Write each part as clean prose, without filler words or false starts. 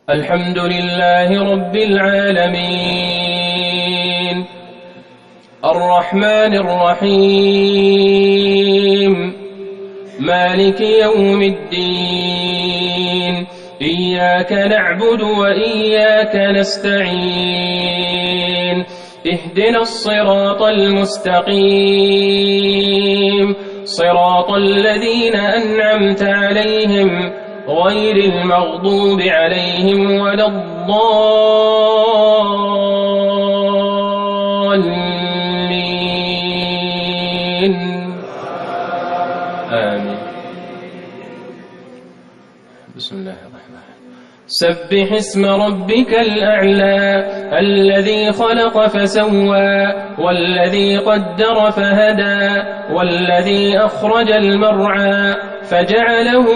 الحمد لله رب العالمين الرحمن الرحيم مالك يوم الدين إياك نعبد وإياك نستعين اهدنا الصراط المستقيم صراط الذين أنعمت عليهم غير المغضوب عليهم ولا الضالين آمين. بسم الله الرحمن الرحيم. سبح اسم ربك الأعلى الذي خلق فسوى والذي قدر فهدى والذي أخرج المرعى فجعله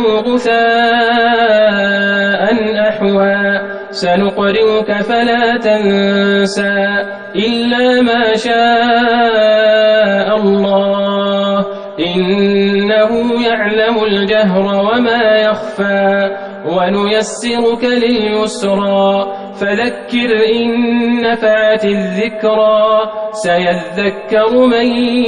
غثاء أحوى سنقرئك فلا تنسى إلا ما شاء الله إنه يعلم الجهر وما يخفى ونيسرك لليسرى فذكر إن نفعت الذكرى سيذكر من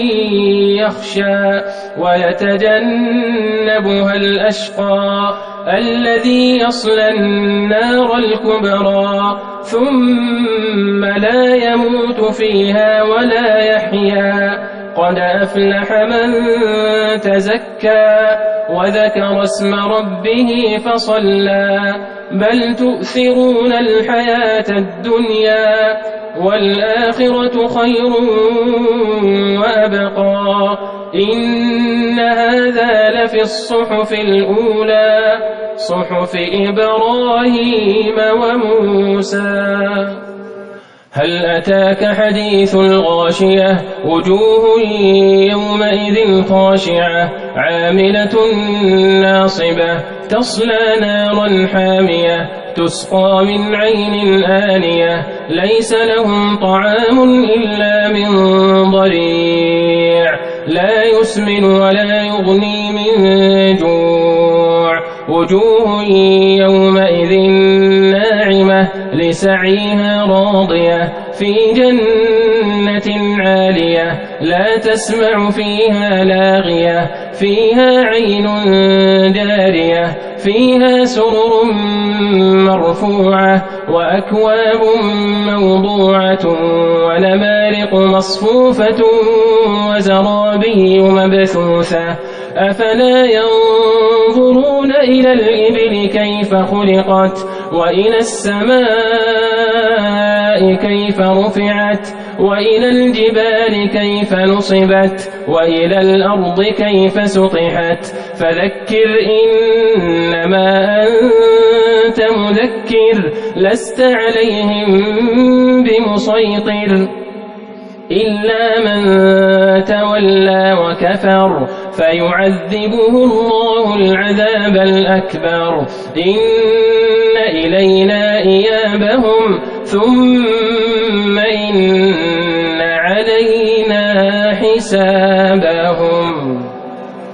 يخشى ويتجنبها الأشقى الذي يصلى النار الكبرى ثم لا يموت فيها ولا يحيا قد أفلح من تزكى وذكر اسم ربه فصلى بل تؤثرون الحياة الدنيا والآخرة خير وأبقى إن هذا لفي الصحف الأولى صحف إبراهيم وموسى. هل أتاك حديث الغاشية وجوه يومئذ خاشعة عاملة ناصبة تصلى نارا حامية تسقى من عين آنية ليس لهم طعام إلا من ضريع لا يسمن ولا يغني من جوع وجوه يومئذ ناعمة لسعيها راضية في جنة عالية لا تسمع فيها لاغية فيها عين جارية فيها سرر مرفوعة وأكواب موضوعة ونمارق مصفوفة وزرابي مبثوثة أفلا ينظرون إلى الإبل كيف خلقت وإلى السماء كيف رفعت وإلى الجبال كيف نصبت وإلى الأرض كيف سطحت فذكر إنما أنت مذكر لست عليهم بمسيطر إلا من تولى وكفر فيعذبه الله العذاب الأكبر إن إلينا إيابهم ثم إن علينا حسابهم.